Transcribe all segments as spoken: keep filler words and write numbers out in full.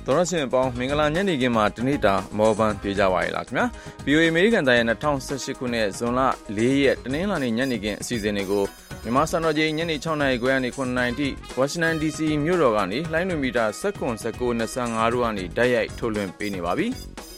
တော်ရရှင်ပေါင်းမင်္ဂလာညနေခင်းမှာတနေ့တာမော်ဘန်ပြေကြပါရဲ့လားခင်ဗျာ ဗီ အို အေ အမေရိကန်တိုင်းရဲ့၂၀၁၈ခုနှစ်ဇွန်လ၄ရက်တနင်္လာနေ့ညနေခင်းအစီအစဉ်တွေကိုမြန်မာစံတော်ချိန်ညနေ၆နာရီခွဲကနေ၇နာရီထိဝါရှင်တန် ဒီ စီ မြို့တော်ကနေလိုင်းနွေမီတာ၁၇ ၁၉ ၂၅တို့ကနေတိုက်ရိုက်ထုတ်လွှင့်ပေးနေပါပြီ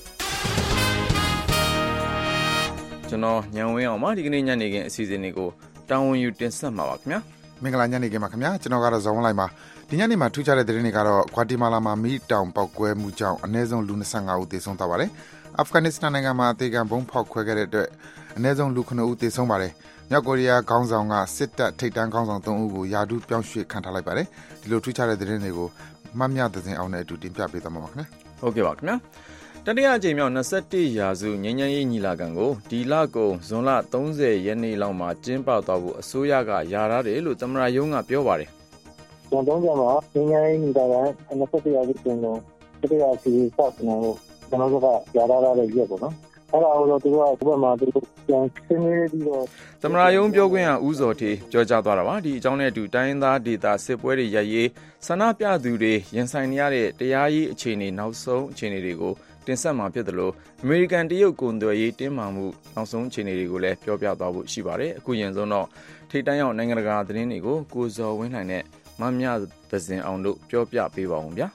ကျွန်တော်ညံဝင်းအောင်ပါဒီကနေ့ညနေခင်းအစီအစဉ်တွေကိုတာဝန်ယူတင်ဆက်မှာပါခင်ဗျာမင်္ဂလာညနေခင်းပါခင်ဗျာကျွန်တော်ကတော့ဇော်ဝင်းလိုက်ပါဒီညနေမှာထူးခြားတဲ့သတင်းတွေကတော့ဂွာတီမာလာမှာမီးတောင်ပေါက်ကွဲမှုကြောင့်အနည်းဆုံးလူ၂၅ဦးသေဆုံးသွားပါတယ်အာဖဂန်နစ္စတန်နိုင်ငံမှာအသေးခံဘုံဖောက်ခွဲခဲ့တဲ့အတွက်အနည်းဆုံးလူ၉ဦးသေဆုံးပါတယ်မြောက်ကိုရီးယားခေါင်းဆောင်ကစစ်တပ်ထိပ်တန်းခေါင်းဆောင်၃ဦးကိုယာဒူးပြောင်းရွှေ့ခံထားလိုက်ပါတယ်ဒီလိုထူးခြားတဲ့သတင်းတွေကိုမှတ်မြသစဉ်အောင်နဲ့အတူတင်ပြပေးသွားမှာပါခင်ဗျာဟုတ်ကဲ့ပါခင်ဗျာတတိယအကြိမ်မြောက်၂၁ရာစုငြိမ်းချမ်းရေးညီလာခံကိုဒီလကုန်ဇွန်လ၃၀ရက်နေ့လောက်မှာကျင်းပသွားဖို့အစိုးရကယာထားတယ်လို့သမ္မတရုံးကပြောပါတယ်။ကျွန်တော်တို့ကငြိမ်းချမ်းရေးညီလာခံ၂၁ရာစုကျင်းလုံးတတိယအစီအစဉ်စတင်ဖို့ကျွန်တော်တို့ကယာထားတဲ့ရက်ပေါ့နော်။အဲ့ဒါကိုတော့သူတို့ကဒီဘက်မှာသူတို့ပြန်ရှင်းနေပြီးတော့သမ္မတရုံးပြောခွင့်ရဦးစောထေးပြောကြားသွားတာပါဒီအကြောင်းနဲ့အတူတိုင်းရင်းသားဒေသစစ်ပွဲတွေရပ်ရေးဆန္ဒပြသူတွေရင်ဆိုင်နေရတဲ့တရားရေးအခြေအနေနောက်ဆုံးအခြေအနေတွေကိုတင်ဆက်မှာဖြစ်တယ်လို့အမေရိကန်တရုတ်ကုန်သွယ်ရေးတင်းမာမှုနောက်ဆုံးအခြေအနေတွေကိုလည်းပြောပြသွားဖို့ရှိပါတယ်အခုရင်ဆုံးတော့ထိပ်တန်းရောက်နိုင်ငံတကာသတင်းတွေကိုကိုဇော်ဝင်းနိုင်နဲ့မမြသဇင်အောင်တို့ပြောပြပေးပါအောင်ဗျာ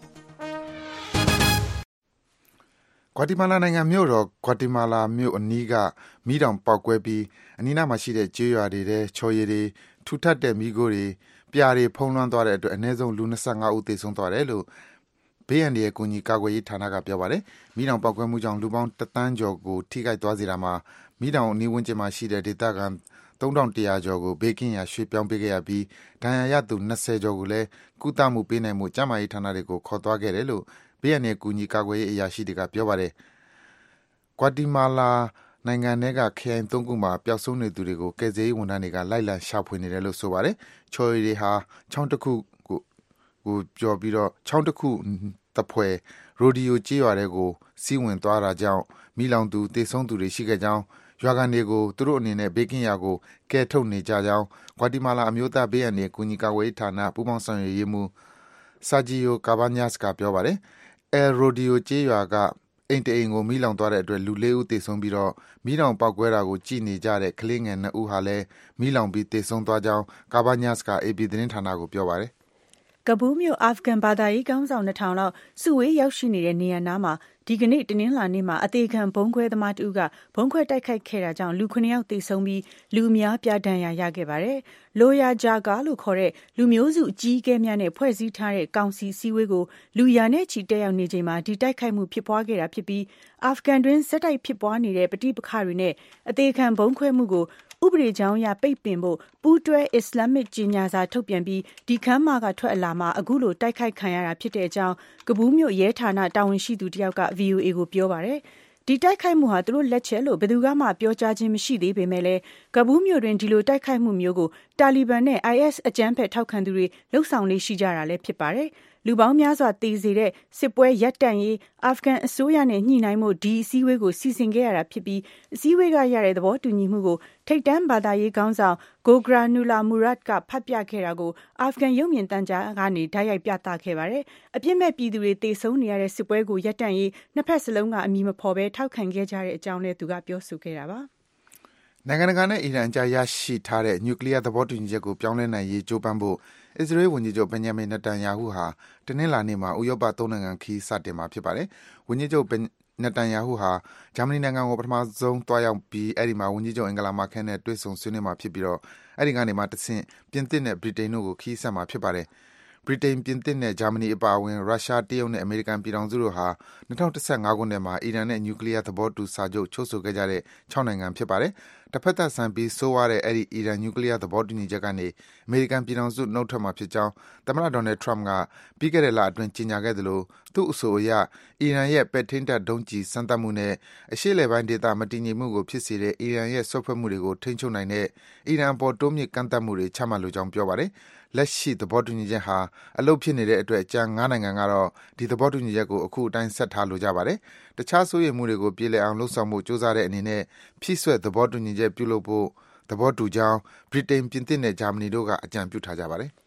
ဂွာတီမာလာနိုင်ငံမြို့တော်ဂွာတီမာလာမြို့အနီးကမီးတောင်ပေါက်ကွဲပြီးအနီးနားမှာရှိတဲ့ကျေးရွာတွေထဲချော်ရည်တွေထူထပ်တဲ့မီးခိုးတွေပြာတွေဖုံးလွှမ်းသွားတဲ့အတွက်အနည်းဆုံးလူ၂၅ဦးသေဆုံးသွားတယ်လို့ဘေးအန္တရာယ်ကူညီကာကွယ်ရေးဌာနကပြောပါတယ်။မီးတောင်ပေါက်ကွဲမှုကြောင့်လူပေါင်းတသန်းကျော်ကိုထိခိုက်သွားစေတာမှာမီးတောင်အနီးဝန်းကျင်မှာရှိတဲ့ဒေသခံ၃၁၀၀ကျော်ကိုဘေးကင်းရာရွှေ့ပြောင်းပေးခဲ့ရပြီးဒဏ်ရာရသူ၂၀ကျော်ကိုလည်းကုသမှုပေးနိုင်မှုကျန်းမာရေးဌာနတွေကိုခေါ်သွားခဲ့တယ်လို့ဘေးအန္တရာယ်ကူညီကာကွယ်ရေးအရာရှိတွေကပြောပါတယ်။ဂွာတီမာလာနိုင်ငံထဲကခရိုင်၃ခုမှာပျောက်ဆုံးနေသူတွေကိုကယ်ဆယ်ရေးဝန်ထမ်းတွေကလိုက်လံရှာဖွေနေတယ်လို့ဆိုပါတယ်။ချော်ရည်တွေဟာချောင်းတစ်ခုကိုကိုကြော်ပြီးတော့ချောင်းတစ်ခုတဖွဲရိုဒီယိုကြေးရွာတွေကိုစီးဝင်သွားတာကြောင့်မိလောင်သူသေဆုံးသူတွေရှိခဲ့ကြောင်းရွာကန်တွေကိုသူတို့အနေနဲ့ဘေးကင်းရာကိုကယ်ထုတ်နေကြကြောင်းဂွာတီမာလာအမျိုးသားဘေးအန္တရာယ်ကူညီကာကွယ်ရေးဌာနပူးပေါင်းဆောင်ရွက်ရေးမှူးဆာဂျီယိုကာဘာညတ်စ်ကပြောပါတယ်။အဲရိုဒီယိုကြေးရွာကအိမ်တအိမ်ကိုမီးလောင်သွားတဲ့အတွက်လူ၄ဦးသေဆုံးပြီးတော့မီးလောင်ပေါက်ကွဲတာကိုကြည့်နေကြတဲ့ကလေးငယ်၂ဦးဟာလည်းမီးလောင်ပြီးသေဆုံးသွားကြောင်းကာဘာညတ်စ်က အေပီ သတင်းဌာနကိုပြောပါတယ်ကဘူးမြို့အာဖဂန်ဘာသာရေးခေါင်းဆောင်၂ထောင်လောက်စုဝေးရောက်ရှိနေတဲ့နေရာနားမှာဒီကနေ့တနင်္လာနေ့မှာအသေးခံဘုံခွဲသမားတဦးကဘုံခွဲတိုက်ခိုက်ခဲ့တာကြောင့်လူ၇ယောက်သေဆုံးပြီးလူအများပြားဒဏ်ရာရခဲ့ပါတယ်။လိုယာဂျာကာလို့ခေါ်တဲ့လူမျိုးစုအကြီးအကဲများနဲ့ဖွဲ့စည်းထားတဲ့ကောင်စီစည်းဝေးကိုလူရာနဲ့ချီတက်ရောက်နေချိန်မှာဒီတိုက်ခိုက်မှုဖြစ်ပွားခဲ့တာဖြစ်ပြီးအာဖဂန်တွင်ဆက်တိုက်ဖြစ်ပွားနေတဲ့ပဋိပက္ခတွေနဲ့အသေးခံဘုံခွဲမှုကိုဥပဒေကြောင်းအရပိတ်ပင်ဖို့ပူးတွဲအစ္စလာမစ်ကြေညာစာထုတ်ပြန်ပြီးဒီခမ်းမကထွက်အလာမှာအခုလိုတိုက်ခိုက်ခံရတာဖြစ်တဲ့အကြောင်းကဘူးမြို့ရဲဌာနတာဝန်ရှိသူတယောက်က ဗီ အို အေ ကိုပြောပါတယ်။ဒီတိုက်ခိုက်မှုဟာသူတို့လက်ချက်လို့ဘယ်သူမှပြောကြားခြင်းမရှိသေးပေမဲ့လည်းကဘူးမြို့တွင်ဒီလိုတိုက်ခိုက်မှုမျိုးကိုတာလီဘန်နဲ့ အိုင်အက်စ် အကြမ်းဖက်ထောက်ခံသူတွေလှုပ်ဆောင်လေးရှိကြတာလည်းဖြစ်ပါတယ်။လူပေါင်းများစွာသေစေတဲ့စစ်ပွဲရပ်တန့်ရေးအာဖဂန်အစိုးရနဲ့ညှိနှိုင်းမှုဒီအစည်းအဝေးကိုစီစဉ်ခဲ့ရတာဖြစ်ပြီးအစည်းအဝေးကရတဲ့သဘောတူညီမှုကိုထိပ်တန်းဘာသာရေးခေါင်းဆောင်ဂိုဂရာနူလာမူရတ်ကဖတ်ပြခဲ့တာကိုအာဖဂန်ရုပ်မြင်သံကြားကနေဓာတ်ရိုက်ပြသခဲ့ပါတယ်။အပြစ်မဲ့ပြည်သူတွေသေဆုံးနေရတဲ့စစ်ပွဲကိုရပ်တန့်ရေးနှစ်ဖက်စလုံးကအမည်မဖော်ဘဲထောက်ခံခဲ့ကြတဲ့အကြောင်းလည်းသူကပြောဆိုခဲ့တာပါ။နိုင်ငံတကာနဲ့အီရန်အကြားရရှိထားတဲ့နျူကလ িয়ার သဘောတူညီချက်ကိုပြောင်းလဲနိုင်ရေးကြိုးပမ်းဖို့အစ္စရေးဝန်ကြီးချုပ်ဘင်ဂျမင်နတန်ယာဟုဟာတနင်္လာနေ့မှာဥရောပသုံးနိုင်ငံခရီးစတင်မှာဖြစ်ပါတယ်။ဝန်ကြီးချုပ်နတန်ယာဟုဟာဂျာမနီနိုင်ငံကိုပထမဆုံးသွားရောက်ပြီးအဲဒီမှာဝန်ကြီးချုပ်အင်္ဂလာမာကဲနဲ့တွေ့ဆုံဆွေးနွေးမှာဖြစ်ပြီးတော့အဲဒီကနေမှတဆင့်ပြင်သစ်နဲ့ဗြိတိန်တို့ကိုခရီးဆက်မှာဖြစ်ပါတယ်။ဗြိတိန်ပြင်သစ်နဲ့ဂျာမနီအပါအဝင်ရုရှားတရုတ်နဲ့အမေရိကန်ပြည်ထောင်စုတို့ဟာ၂၀၁၅ခုနှစ်မှာအီရန်နဲ့နျူကလ িয়ার သဘောတူစာချုပ်ချုပ်ဆိုခဲ့ကြတဲ့၆နိုင်ငံဖြစ်ပါတယ်။တစ်ဖက်သက်ဆန်ပြီးဆိုးဝါးတဲ့အဲဒီအီရန်နျူကလ িয়ার သဘောတူညီချက်ကနေအမေရိကန်ပြည်ထောင်စုနှုတ်ထွက်မှာဖြစ်ကြောင်းသမ္မတဒေါ်နယ်ထရမ့်ကပြီးခဲ့တဲ့လအတွင်းကြေညာခဲ့သလိုသူ့အဆိုအရအီရန်ရဲ့ပဲ့ထိန်းတပ်ဒုံးကျည်စမ်းသပ်မှုနဲ့အရှေ့အလယ်ပိုင်းဒေသမတည်ငြိမ်မှုကိုဖြစ်စေတဲ့အီရန်ရဲ့ဆွဲဖွဲ့မှုတွေကိုထိန်းချုပ်နိုင်တဲ့အီရန်အပေါ်တိုးမြင့်ကန့်သတ်မှုတွေချမှတ်လိုကြောင်းပြောပါတယ်။လက်ရှိသဘောတူညီချက်ဟာအလုပ်ဖြစ်နေတဲ့အတွက်ကျန်၅နိုင်ငံကတော့ဒီသဘောတူညီချက်ကိုအခုအတိုင်းဆက်ထားလိုကြပါတယ်။တခြားစိုးရိမ်မှုတွေကိုပြေလည်အောင်လှုံ့ဆော်မှုစ조사တဲ့အနေနဲ့ဖြည့်ဆွက်သဘောတူညီချက်ပြုလုပ်ဖို့သဘောတူကြောင်းဗြိတိန်ပြင်သစ်နဲ့ဂျာမနီတို့ကအကြံပြုထားကြပါတယ်။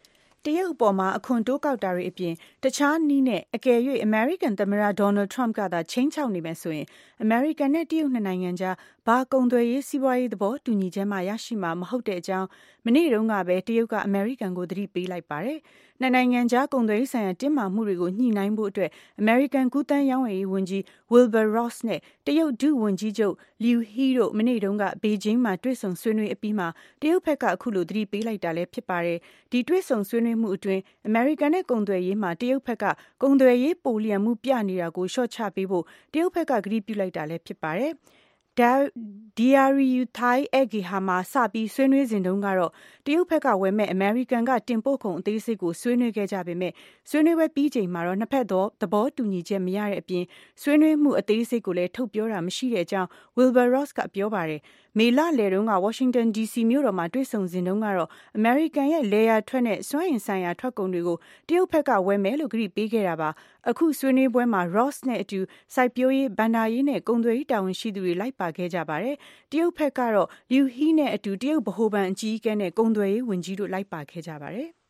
တရုတ်အပေါ်မှာအခွန်တိုးကောက်တာတွေအပြင်တခြားနည်းနဲ့အကယ်၍အမေရိကန်သမ္မတဒေါ်နယ်ထရမ့်ကသာချိန်ချောက်နေမယ်ဆိုရင်အမေရိကန်နဲ့တရုတ်နှစ်နိုင်ငံကြားဘာကုန်သွယ်ရေးစီးပွားရေးသဘောတူညီချက်မှရရှိမှာမဟုတ်တဲ့အကြောင်းမနေ့တုန်းကပဲတရုတ်ကအမေရိကန်ကိုသတိပေးလိုက်ပါတယ်။နှစ်နိုင်ငံကြားကုန်သွယ်ရေးဆိုင်ရာတင်းမာမှုတွေကိုညှိနှိုင်းဖို့အတွက်အမေရိကန်ကူးသန်းရောင်းဝယ်ရေးဝန်ကြီး Wilbur Ross နဲ့တရုတ်ဒုဝန်ကြီးချုပ် Liu He တို့မနေ့တုန်းကဘေဂျင်းမှာတွေ့ဆုံဆွေးနွေးအပြီးမှာတရုတ်ဘက်ကအခုလိုသတိပေးလိုက်တာလည်းဖြစ်ပါတယ်။ဒီတွေ့ဆုံဆွေးနွေးမှုအတွင်းအမေရိကန်နဲ့ကုန်သွယ်ရေးမှာတရုတ်ဘက်ကကုန်သွယ်ရေးပိုလျံမှုပြနေတာကိုလျှော့ချပေးဖို့တရုတ်ဘက်ကကတိပြုလိုက်တာလည်းဖြစ်ပါတယ်။ Diario Thai Eggeha မှာစပြီးဆွေးနွေးစဉ်တုန်းကတော့တရုတ်ဘက်ကဝယ်မဲ့အမေရိကန်ကတင်ပို့ကုန်အသေးစိတ်ကိုဆွေးနွေးခဲ့ကြပေမဲ့ဆွေးနွေးပွဲပြီးချိန်မှာတော့နှစ်ဖက်သောသဘောတူညီချက်မရတဲ့အပြင်ဆွေးနွေးမှုအသေးစိတ်ကိုလည်းထုတ်ပြောတာမရှိတဲ့အကြောင်း Wilbur Ross ကပြောပါတယ်။မေလလယ်တုန်းက Washington ဒီ စီ မြို့တော်မှာတွေ့ဆုံစဉ်တုန်းကတော့အမေရိကန်ရဲ့လေယာထွက်နဲ့စွမ်းအင်ဆိုင်ရာထွက်ကုန်တွေကိုတရုတ်ဘက်ကဝယ်မယ်လို့ကတိပေးခဲ့တာပါ။အခုဆွေးနွေးပွဲမှာ Ross နဲ့အတူစိုက်ပျိုးရေး၊ဘဏ္ဍာရေးနဲ့ကုန်သွယ်ရေးတာဝန်ရှိသူတွေလိုက်ပါခဲ့ကြပါတယ်။တရုတ်ဘက်ကတော့ Liu He နဲ့အတူတရုတ်ဗဟိုဘဏ်အကြီးအကဲနဲ့ကုန်သွယ်ရေးဝန်ကြီးတို့လိုက်ပါခဲ့ကြပါတယ်။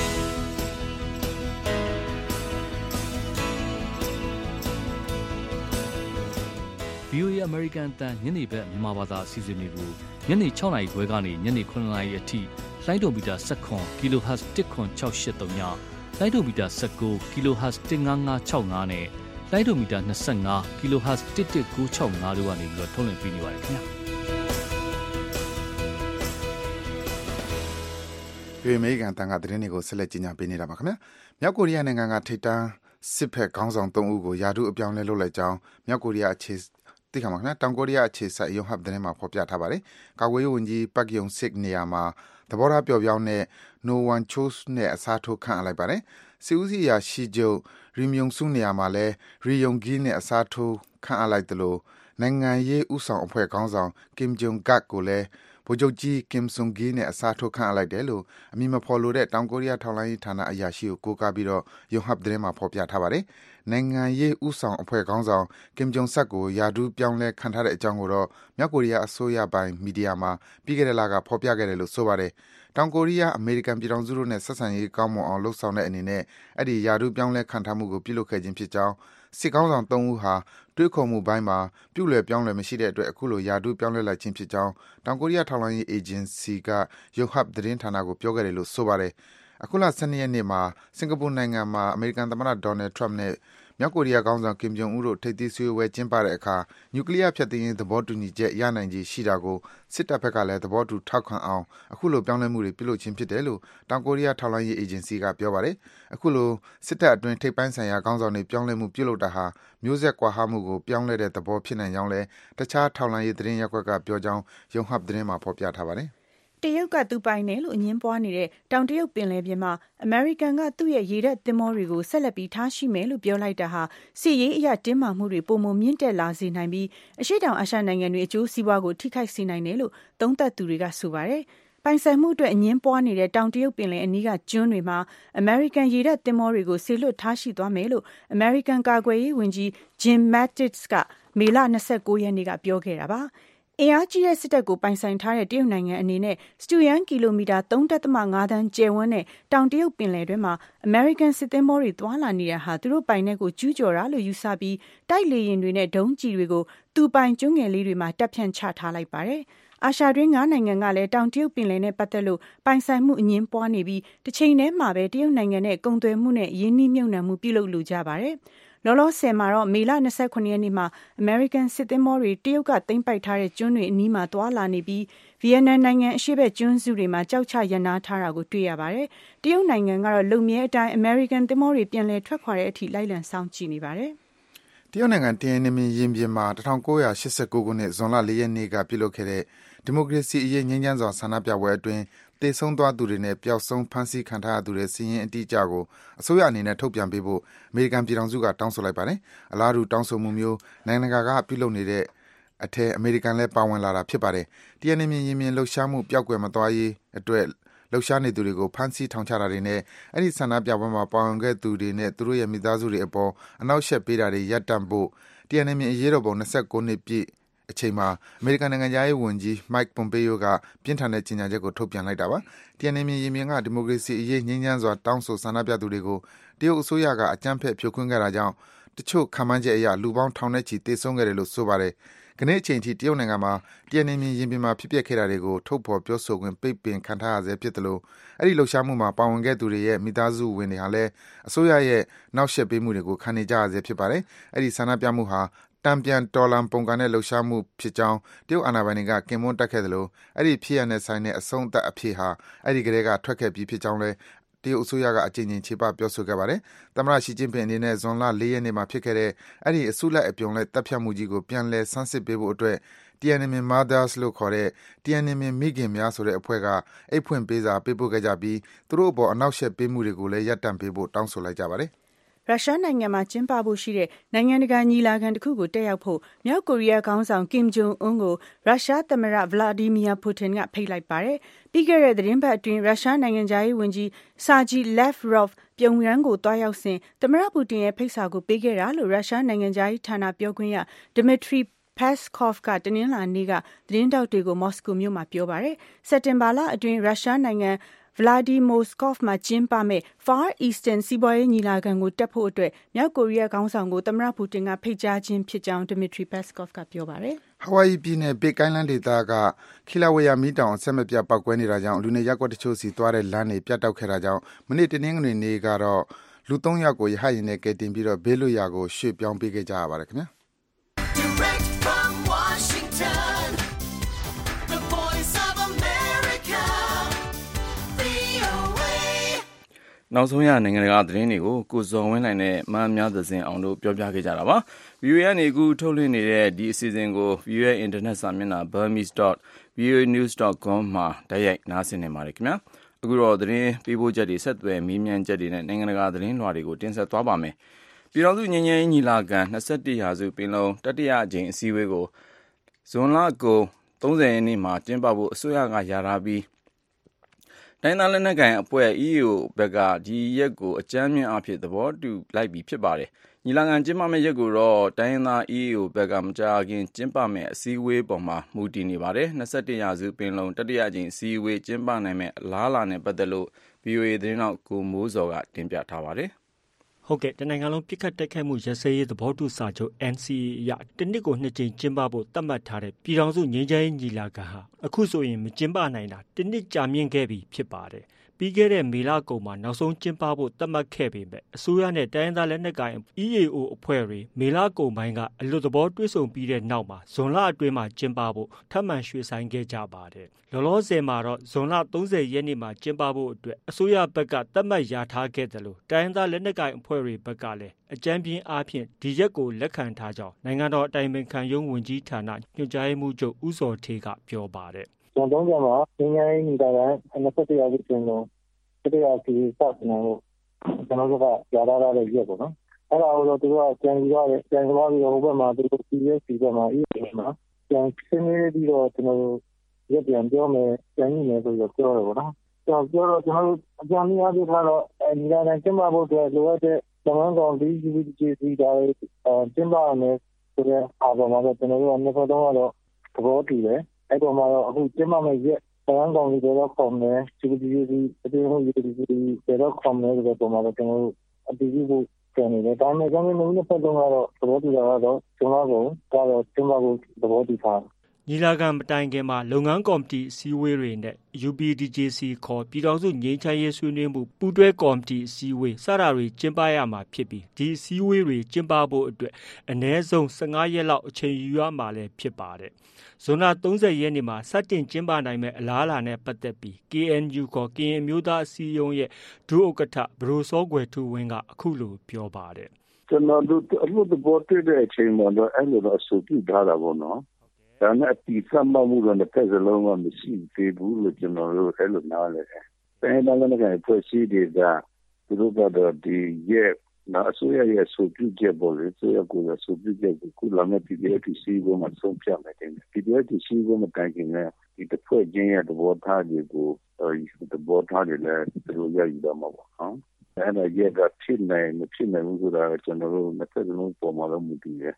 ဗီအိုအေ American အသံညနေဘက်မြန်မာဘာသာအစီအစဉ်တွေကိုညနေ၆နာရီခွဲကနေညနေ၇နာရီအထိလိုင်းဒိုမီတာ၁၇ kHz ၁ခွန်၆၈၃ညလိုင်းဒိုမီတာ၁၉ kHz ၁၅၅၆၅နဲ့လိုင်းဒိုမီတာ၂၅ kHz ၁၁၉၆၅တို့ကနေပြီးတော့ထုတ်လွှင့်ပေးနေပါတယ်ခင်ဗျာဒီအမေရိကန်တန်ခါသတင်းတွေကိုဆက်လက်ကြီးညာပေးနေတာပါခင်ဗျာမြောက်ကိုရီးယားနိုင်ငံကထိပ်တန်းစစ်ဖက်ခေါင်းဆောင်၃ဦးကိုယာတုအပြောင်းလဲလုပ်လိုက်ကြောင်းမြောက်ကိုရီးယားအခြေသိခါမှာခင်ဗျာတောင်ကိုရီးယားအခြေစိုက်ယုံဟပ်သတင်းမှာဖော်ပြထားပါတယ်ကာကွယ်ရေးဝန်ကြီးပတ်ယုံစစ်နေရာမှာသဘောထားပျော့ပြောင်းတဲ့ No One Chose နဲ့အစားထိုးခန့်အပ်လိုက်ပါတယ်စစ်ဦးစီးရာရှိချုပ်ရီမြုံစုနေရာမှာလဲရီယုံဂီနဲ့အစားထိုးခန့်အပ်လိုက်တယ်လို့နိုင်ငံရေးဥဆောင်အဖွဲ့ခေါင်းဆောင်ကင်ဂျုံဂတ်ကိုလဲဗိုလ်ချုပ်ကြီးကင်ဆွန်ဂီနဲ့အစားထိုးခန့်အပ်လိုက်တယ်လို့အမည်မဖော်လိုတဲ့တောင်ကိုရီးယားထောက်လှမ်းရေးဌာနအရာရှိကိုကိုးကားပြီးတော့ယုံဟပ်သတင်းမှာဖော်ပြထားပါတယ်။နိုင်ငံရေးဥဆောင်အဖွဲ့ခေါင်းဆောင်ကင်ဂျုံဆက်ကိုယာဒူးပြောင်းလဲခံထားတဲ့အကြောင်းကိုတော့မြောက်ကိုရီးယားအစိုးရပိုင်းမီဒီယာမှာပြီးခဲ့တဲ့လကဖော်ပြခဲ့တယ်လို့ဆိုပါတယ်။တောင်ကိုရီးယားအမေရိကန်ပြည်ထောင်စုတို့နဲ့ဆက်ဆံရေးကောင်းမွန်အောင်လှုပ်ဆောင်တဲ့အနေနဲ့အဲ့ဒီယာဒူးပြောင်းလဲခံထားမှုကိုပြုလုပ်ခဲ့ခြင်းဖြစ်ကြောင်းစစ်ကောင်းဆောင်၃ဦးဟာတွေးခေါ်မှုပိုင်းမှာပြုလွယ်ပြောင်းလွယ်မရှိတဲ့အတွက်အခုလိုယာဒူးပြောင်းလဲလိုက်ခြင်းဖြစ်ကြောင်းတောင်ကိုရီးယားထောက်လှမ်းရေးအေဂျင်စီကယုံဟပ်သတင်းဌာနကိုပြောခဲ့တယ်လို့ဆိုပါတယ်။အခုလ၁၂ရက်နေ့မှာစင်ကာပူနိုင်ငံမှာအမေရိကန်သမ္မတဒေါ်နယ်ထရမ့်နဲ့မြောက်ကိုရီးယားခေါင်းဆောင်ကင်ဂျုံဦးတို့ထိပ်သီးဆွေးနွေးကျင်းပတဲ့အခါနျူကလ িয়ার ဖျက်သိမ်းရေးသဘောတူညီချက်ရနိုင်ခြေရှိတာကိုစစ်တပ်ဘက်ကလည်းသဘောတူထောက်ခံအောင်အခုလိုပြောင်းလဲမှုတွေပြုလုပ်ခြင်းဖြစ်တယ်လို့တောင်ကိုရီးယားထောက်လှမ်းရေးအေဂျင်စီကပြောပါတယ်။အခုလိုစစ်တပ်အတွင်းထိပ်ပိုင်းဆိုင်ရာခေါင်းဆောင်တွေပြောင်းလဲမှုပြုလုပ်တာဟာမျိုးဆက်ကွာဟမှုကိုပြောင်းလဲတဲ့သဘောဖြစ်နိုင်ကြောင်းလည်းတခြားထောက်လှမ်းရေးသတင်းရပ်ကွက်ကပြောကြောင်းယုံဟပ်သတင်းမှာဖော်ပြထားပါတယ်။တရုတ်ကသူပိုင်တယ်လို့အငင်းပွားနေတဲ့တောင်တရုတ်ပင်လယ်ပြင်မှာအမေရိကန်ကသူ့ရဲ့ရေတပ်သင်္ဘောတွေကိုဆက်လက်ပြီးထားရှိမယ်လို့ပြောလိုက်တာဟာစစ်ရေးအရတင်းမာမှုတွေပုံမမြင့်တက်လာစေနိုင်ပြီးအရှေ့တောင်အာရှနိုင်ငံတွေအကျိုးစီးပွားကိုထိခိုက်စေနိုင်တယ်လို့သုံးသပ်သူတွေကဆိုပါတယ်။ပိုင်ဆိုင်မှုအတွက်အငင်းပွားနေတဲ့တောင်တရုတ်ပင်လယ်အနီးကကျွန်းတွေမှာအမေရိကန်ရေတပ်သင်္ဘောတွေကိုဆေလွတ်ထားရှိသွားမယ်လို့အမေရိကန်ကာကွယ်ရေးဝန်ကြီး Jim Mattis ကမေလ၂၉ရက်နေ့ကပြောခဲ့တာပါ။အင်အားကြီးတဲ့စစ်တပ်ကိုပိုင်ဆိုင်ထားတဲ့တရုတ်နိုင်ငံအနေနဲ့စတုရန်းကီလိုမီတာ ၃.၅ သန်းကျယ်ဝန်းတဲ့တောင်တရုတ်ပင်လယ်တွင်းမှာအမေရိကန်စစ်သင်္ဘောတွေသွားလာနေတာဟာသူတို့ပိုင်နက်ကိုကျူးကျော်တာလို့ယူဆပြီးတိုက်လေယာဉ်တွေနဲ့ဒုံးကျည်တွေကိုသူပိုင်ကျွန်းငယ်လေးတွေမှာတပ်ဖြန့်ချထားလိုက်ပါတယ်။အာရှတွင်း၅နိုင်ငံကလည်းတောင်တရုတ်ပင်လယ်နဲ့ပတ်သက်လို့ပိုင်ဆိုင်မှုအငင်းပွားနေပြီးတစ်ချိန်တည်းမှာပဲတရုတ်နိုင်ငံနဲ့ကုန်သွယ်မှုနဲ့ရင်းနှီးမြှုပ်နှံမှုပြုလုပ်လိုကြပါတယ်။လောလောဆယ်မှာတော့မေလ၂၇ရက်နေ့မှာအမေရိကန်စစ်သင်္ဘောတွေတရုတ်ကသိမ်းပိုက်ထားတဲ့ကျွန်းတွေအနီးမှာသွားလာနေပြီးဗီယက်နမ်နိုင်ငံအရှေ့ဘက်ကျွန်းစုတွေမှာကြောက်ချရန်နာထားတာကိုတွေ့ရပါတယ်။တရုတ်နိုင်ငံကတော့လုံမြဲအတိုင်းအမေရိကန်သင်္ဘောတွေပြန်လည်ထွက်ခွာတဲ့အထိလိုက်လံစောင့်ကြည့်နေပါတယ်။တရုတ်နိုင်ငံတင်းနမင်းရင်ပြင်မှာ၁၉၈၉ခုနှစ်ဇွန်လ၄ရက်နေ့ကပြုလုပ်ခဲ့တဲ့ဒီမိုကရေစီအရေးငြိမ်းချမ်းစွာဆန္ဒပြပွဲအတွင်းသေဆုံးသွားသူတွေနဲ့ပျောက်ဆုံးဖမ်းဆီးခံထားရသူတွေစီးရင်အတိအကျကိုအစိုးရအနေနဲ့ထုတ်ပြန်ပေးဖို့အမေရိကန်ပြည်ထောင်စုကတောင်းဆိုလိုက်ပါတယ်။အလားတူတောင်းဆိုမှုမျိုးနိုင်ငံတကာကပြုလုပ်နေတဲ့အထက်အမေရိကန်လည်းပါဝင်လာတာဖြစ်ပါတယ်။တရနေမြင်ရင်မြင်လှုပ်ရှားမှုပျောက်ကွယ်မသွားရေးအတွက်လှုပ်ရှားနေသူတွေကိုဖမ်းဆီးထောင်ချတာတွေနဲ့အဲ့ဒီဆန္ဒပြပွဲမှာပါဝင်ခဲ့သူတွေနဲ့သူတို့ရဲ့မိသားစုတွေအပေါ်အနောက်ရှက်ပေးတာတွေရပ်တန့်ဖို့တရနေမြင်အရေးတော်ပုံ၂၉နှစ်ပြည့်အချိန်မှာအမေရိကန်နိုင်ငံသားရေးဝန်ကြီး Mike Pompeo ကပြင်းထန်တဲ့ကြေညာချက်ကိုထုတ်ပြန်လိုက်တာပါ။ တီအန်အမ်ရင်ပြင်ကဒီမိုကရေစီအရေးငြိမ်းချမ်းစွာတောင်းဆိုဆန္ဒပြသူတွေကိုတရုတ်အစိုးရကအကြမ်းဖက်ဖြိုခွင်းခဲ့တာကြောင့်တချို့ခန့်မှန်းချက်အရလူပေါင်းထောင်နဲ့ချီသေဆုံးခဲ့တယ်လို့ဆိုပါတယ်။ကနေ့အချိန်ထိတရုတ်နိုင်ငံမှာတီအန်အမ်ရင်ပြင်မှာဖြစ်ပျက်ခဲ့တာတွေကိုထုတ်ဖော်ပြောဆိုခွင့်ပိတ်ပင်ခံထားရဆဲဖြစ်တယ်လို့အဲ့ဒီလှုပ်ရှားမှုမှာပါဝင်ခဲ့သူတွေရဲ့မိသားစုဝင်တွေဟာလည်းအစိုးရရဲ့နောက်ဆက်ပေးမှုတွေကိုခံနေကြရဆဲဖြစ်ပါတယ်။အဲ့ဒီဆန္ဒပြမှုဟာတံပြန်တော်လန်ပုံကန်တဲ့လှုပ်ရှားမှုဖြစ်ကြောင်းတရုတ်အာဏာပိုင်တွေကကင်မွန်းတက်ခဲ့တယ်လို့အဲ့ဒီဖြစ်ရတဲ့ဆိုင်တဲ့အဆုံးသတ်အဖြစ်ဟာအဲ့ဒီကလေးကထွက်ခဲ့ပြီးဖြစ်ကြောင်းလဲတရုတ်အစိုးရကအကြိမ်ကြိမ်ခြေပပြောဆိုခဲ့ပါတယ်။သမ္မတရှီကျင်းပင်အနေနဲ့ဇွန်လ၄ရက်နေ့မှာဖြစ်ခဲ့တဲ့အဲ့ဒီအစုလိုက်အပြုံလိုက်တပ်ဖြတ်မှုကြီးကိုပြန်လည်ဆန်းစစ်ပေးဖို့အတွက်တီအန်အမ် Mothers လို့ခေါ်တဲ့တီအန်အမ်မိခင်များဆိုတဲ့အဖွဲ့ကအိတ်ဖွင့်ပေးစာပေးပို့ခဲ့ကြပြီးသူတို့အပေါ်အနောက်ရှက်ပေးမှုတွေကိုလည်းရပ်တန့်ပေးဖို့တောင်းဆိုလိုက်ကြပါတယ်။ရုရှားနိုင်ငံမှာကျင်းပဖို့ရှိတဲ့နိုင်ငံတကာညီလာခံတစ်ခုကိုတက်ရောက်ဖို့မြောက်ကိုရီးယားခေါင်းဆောင်ကင်ဂျုံအွန်းကိုရုရှားသမ္မတဗလာဒီမီယာပူတင်ကဖိတ်လိုက်ပါတယ်။ပြီးခဲ့တဲ့သတင်းပတ်အတွင်းရုရှားနိုင်ငံသားရေးဝန်ကြီးဆာဂျီလက်ဖရော့ဗ်ပြုံရန်ကိုတွားရောက်စဉ်သမ္မတပူတင်ရဲ့ဖိတ်စာကိုပေးခဲ့တာလို့ရုရှားနိုင်ငံသားရေးဌာနပြောခွင့်ရဒမီထရီPeskov ကတနင်္လာနေ့ကသတင်းတောက်တွေကိုမော်စကိုမြို့မှာပြောပါတယ်။စက်တင်ဘာလအတွင်းရုရှားနိုင်ငံVladimostok မှာကျင်းပမဲ့ Far Eastern စီးပွားရေးညီလာခံကိုတက်ဖို့အတွက်မြောက်ကိုရီးယားခေါင်းဆောင်ကိုသမ္မတပူတင်ကဖိတ်ကြားခြင်းဖြစ်ကြောင်း Dmitry Peskov ကပြောပါတယ်။ Hawaii ပြည်နယ် Big Island ဒေသက Kilauea မီးတောင်အဆက်မပြတ်ပေါက်ကွဲနေတာကြောင့်လူနေရပ်ကွက်တချို့စီသွားတဲ့လမ်းတွေပြတ်တောက်ခဲ့တာကြောင့်မနေ့တနင်္ဂနွေနေ့ကတော့လူသုံးယောက်ကိုရဟတ်ယာဉ်နဲ့ကယ်တင်ပြီးတော့ဘေးလွတ်ရာကိုရွှေ့ပြောင်းပေးခဲ့ကြရပါတယ်ခင်ဗျာ။ Direct from Washington, the voice of America, နောက်ဆုံးရနိုင်ငံတကာသတင်းတွေကိုကိုဇော်ဝင်းနိုင်နဲ့မန်းများသဇင်အောင်တို့ပြောပြခဲ့ကြတာပါ။ ဗီအိုအေ ကနေအခုထုတ်လွှင့်နေတဲ့ဒီအစီအစဉ်ကို ဗီအိုအေ Internet စာမျက်နှာ burmese dot v o a news dot com မှာတိုက်ရိုက်နားဆင်နိုင်ပါတယ်ခင်ဗျာ။အခုတော့သတင်းပေးပို့ချက်တွေဆက်သွယ်မေးမြန်းချက်တွေနဲ့နိုင်ငံတကာသတင်းလွှာတွေကိုတင်ဆက်သွားပါမယ်။ပြည်တော်စုငြိမ်းချမ်းရေးညီလာခံ၂၁ရာစုပင်လုံတတိယအကြိမ်အစည်းအဝေးကိုဇွန်လကုန်၃၀ရက်နေ့မှာကျင်းပဖို့အစိုးရကယာထားပြီးတိုင်းသားလက်နက်ကိုင်အဖွဲ့ အီးအေအို ဘက်ကဒီရက်ကိုအကြမ်းမြင့်အားဖြင့်သဘောတူလိုက်ပြီဖြစ်ပါတယ်။ညီလာခံကျင်းပမယ့်ရက်ကိုတော့တိုင်းသား အီးအေအို ဘက်ကမကြာခင်ကျင်းပမယ့်အစည်းအဝေးပေါ်မှာမူတည်နေပါတယ်။၂၁ရာစုပင်လုံတတိယအကြိမ်အစည်းအဝေးကျင်းပနိုင်မယ့်အလားအလာနဲ့ပတ်သက်လို့ ဗွီအိုအေသတင်းထောက်ကိုမိုးဇော်ကတင်ပြထားပါတယ်။ဟုတ်ကဲ့တနိုင်ငံလုံးပြစ်ခတ်တိုက်ခိုက်မှုရပ်စဲရေးသဘောတူစာချုပ် အန်စီအေ အရတနစ်ကိုနှစ်ကြိမ်ကျင်းပဖို့သတ်မှတ်ထားတဲ့ပြည်ထောင်စုငြိမ်းချမ်းရေးညီလာခံဟာအခုဆိုရင်မကျင်းပနိုင်တာတနစ်ကြာမြင့်ခဲ့ပြီဖြစ်ပါတယ်။ပြီးခဲ့တဲ့မေလကုန်မှာနောက်ဆုံးကျင်းပဖို့သတ်မှတ်ခဲ့ပေမဲ့အစိုးရနဲ့တိုင်းရင်းသားလက်နက်ကိုင် အီးအေအို အဖွဲ့တွေမေလကုန်ပိုင်းကအလွတ်သဘောတွေ့ဆုံပြီးတဲ့နောက်မှာဇွန်လအတွင်းမှာကျင်းပဖို့ထပ်မံရွှေ့ဆိုင်းခဲ့ကြပါတယ်။လောလောဆယ်မှာတော့ဇွန်လ၃၀ရက်နေ့မှာကျင်းပဖို့အတွက်အစိုးရဘက်ကသတ်မှတ်ရထားခဲ့တယ်လို့တိုင်းရင်းသားလက်နက်ကိုင်အဖွဲ့တွေဘက်ကလည်းအကြမ်းပြင်းအားဖြင့်ဒီရက်ကိုလက်ခံထားကြောင်းနိုင်ငံတော်အတိုင်ပင်ခံရုံးဝန်ကြီးဌာနညွှန်ကြားရေးမှူးချုပ်ဦးဇော်ဌေးကပြောပါတယ်။ဇွန်၃၀မှာငြိမ်းချမ်းရေးညီလာခံ၂၁ရာစုပင်လုံတတိယအကြိမ်စတင်ဖို့ကျွန်တော်တို့ကကြာလာတဲ့ရက်ပေါ့နော်။အဲ့ဒါကိုတော့သူတို့ကကြံပြီးတော့ကြံသွားပြီးတော့ဟိုဘက်မှာသူတို့ စီ အက်စ် စီ ဘက်မှာ အီးအေအို မှာကြံရှင်းနေပြီးတော့ကျွန်တော်တို့ရက်ပြန်ပြောမယ်ကြံနေမယ်ဆိုတော့ပြောတယ်ပေါ့နော်။ကျွန်တော်ပြောတော့ကျွန်တော်တို့အကြံပေးအားဖြင့်ကတော့ညီလာခံကျင်းပဖို့အတွက်လိုအပ်တဲ့သမန်ကောင်ဒီ ယူ ပီ ဂျေ စီ ဒါတွေကျင်းပရမယ်ဆိုတဲ့အားပေါ်မှာတော့ကျွန်တော်တို့ကနှစ်ဖက်တော့တော့သဘောတူတယ်။အဲ့ပေါ်မှာတော့အခုကျင်းပမယ့်ရက်သမန်ကောင်တွေတော့ခေါ်မယ် ယူ ပီ ဂျေ စီ အတင်းဟုတ် ယူ ပီ ဂျေ စီတွေတော့ခေါ်မယ်ဆိုတဲ့ပုံမှာတော့ကျွန်တော်တို့အတူတူဖို့ပြန်နေတယ်။ဒါပေမဲ့ကျွန်တော်တို့နှစ်ဖက်တော့ကတော့သဘောတူတာကတော့ကျွန်တော်တို့ကတော့ကျင်းပဖို့သဘောတူထားတယ်ညီလာခံမတိုင်ခင်မှာလုပ်ငန်းကော်မတီအစည်းအဝေးတွေနဲ့ ယူ ပီ ဂျေ စီ ခေါ်ပြည်ထောင်စုငြိမ်းချမ်းရေးဆွေးနွေးမှုပူးတွဲကော်မတီအစည်းအဝေးစတာတွေကျင်းပရမှာဖြစ်ပြီးဒီအစည်းအဝေးတွေကျင်းပဖို့အတွက်အနည်းဆုံး၁၅ရက်လောက်အချိန်ယူရမှာလည်းဖြစ်ပါတယ်။ဇွန်လ၃၀ရက်နေ့မှာစတင်ကျင်းပနိုင်မဲ့အလားအလာနဲ့ပတ်သက်ပြီး ကေအန်ယူ ခေါ်ကရင်အမျိုးသားအစည်းအရုံးရဲ့ဒုဥက္ကဋ္ဌဗဒိုစောကွယ်ထူးဝင်းကအခုလိုပြောပါတယ်။ကျွန်တော်တို့အလို့သဘောတွေ့တဲ့အချိန်မှာတော့အဲ့လိုတော့အဆိုပြုထားတာပေါ့နော်။ဒါနဲ့အတီးစမ်းမမှုတော့တစ်ဖက်စလုံးကမရှိသေးဘူးလို့ကျွန်တော်တို့အဲ့လိုနားလည်တယ်။တိုင်းဒေသနဲ့ကဖွဲ့စည်းတွေကသူတို့ကတော့ဒီရဲ့နောက်အစိုးရရဲ့ဆိုပြုချက်ပေါ်လေဆိုရကိုဆိုပြုချက်ကိုကုလာမဲ့ ပီ ဒီ အက်ဖ် စီကိုမှဆုံးဖြတ်မယ်တဲ့။ ပီ ဒီ အက်ဖ် စီကိုမတိုင်ခင်နဲ့ဒီတစ်ဖွဲ့ချင်းရဲ့သဘောထားတွေကိုသဘောထားတွေလည်းသူတို့ရယူတော့မှာပေါ့နော်။အဲ့ဒါရက်ကဖြစ်နိုင်မဖြစ်နိုင်ဘူးဆိုတာကျွန်တော်တို့နှစ်ဖက်စလုံးပေါ်မှာတော့မူတည်တယ်